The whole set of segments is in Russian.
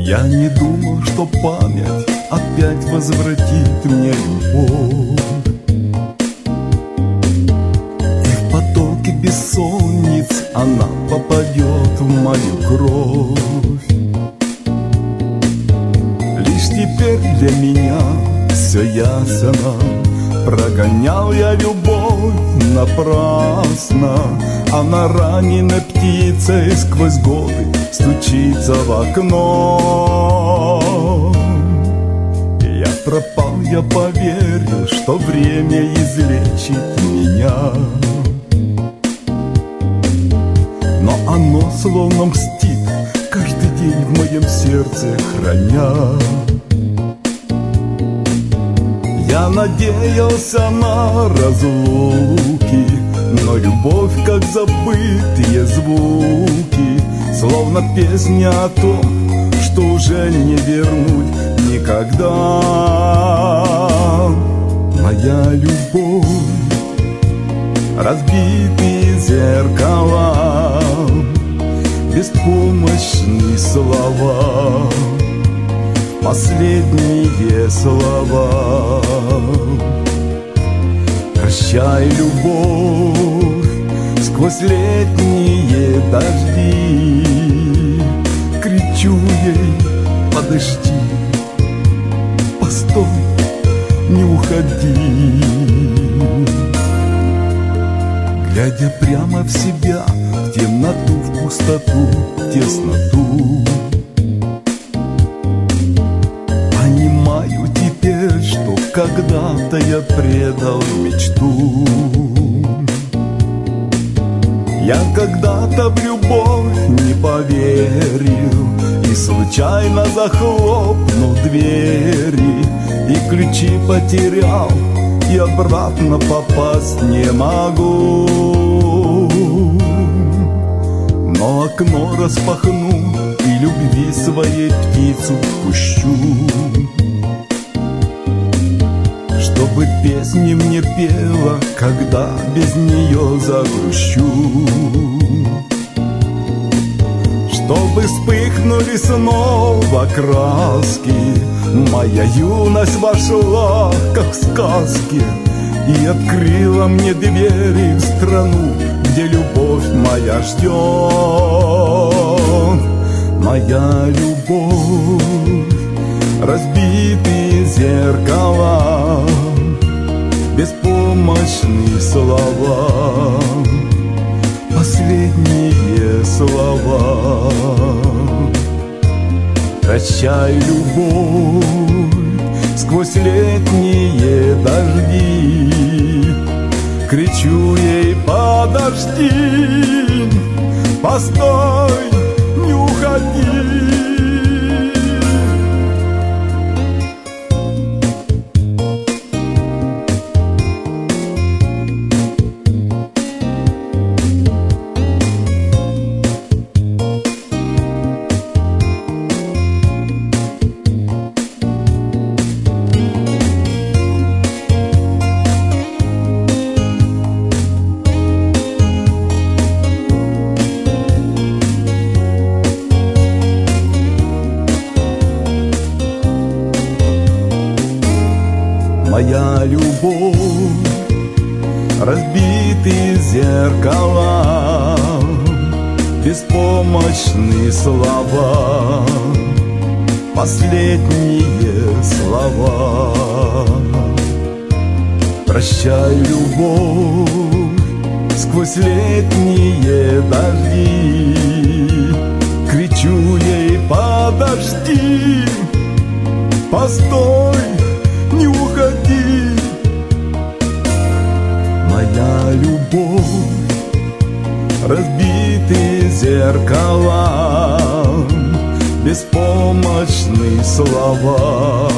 Я не думал, что память опять возвратит мне любовь, и в потоке бессонниц она попадет в мою кровь. Лишь теперь для меня все ясно. Прогонял я любовь напрасно, она раненой птицей сквозь годы стучится в окно. Я пропал, я поверил, что время излечит меня, но оно словно мстит, каждый день в моем сердце храня. Я надеялся на разлуки, но любовь, как забытые звуки, словно песня о том, что уже не вернуть никогда. Моя любовь, разбитые зеркала, беспомощные слова, последние слова. Прощай, любовь, сквозь летние дожди, кричу ей: подожди, постой, не уходи. Глядя прямо в себя, в темноту, в пустоту, в тесноту, понимаю теперь, что когда-то я предал мечту. Я когда-то в любовь не поверил и случайно захлопнул двери, и ключи потерял, и обратно попасть не могу. Но окно распахну и любви своей птицу пущу, чтобы песни мне пела, когда без нее загрущу. Чтобы вспыхнули снова краски, моя юность вошла, как в сказке, и открыла мне двери в страну, где любовь моя ждет. Моя любовь, разбитые зеркала, беспомощные слова, последние слова. Прощай, любовь, сквозь летние дожди, кричу ей: подожди, постой, не уходи. Моя любовь, разбитые зеркала, беспомощные слова, последние слова. Прощай, любовь, сквозь летние дожди, кричу ей: подожди, постой, не уходи. Моя любовь, разбитые зеркала, беспомощные слова,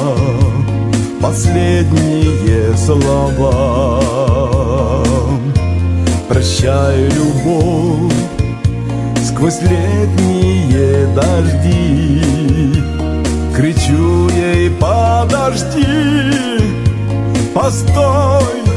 последние слова. Прощай, любовь, сквозь летние дожди, кричу ей: подожди, постой,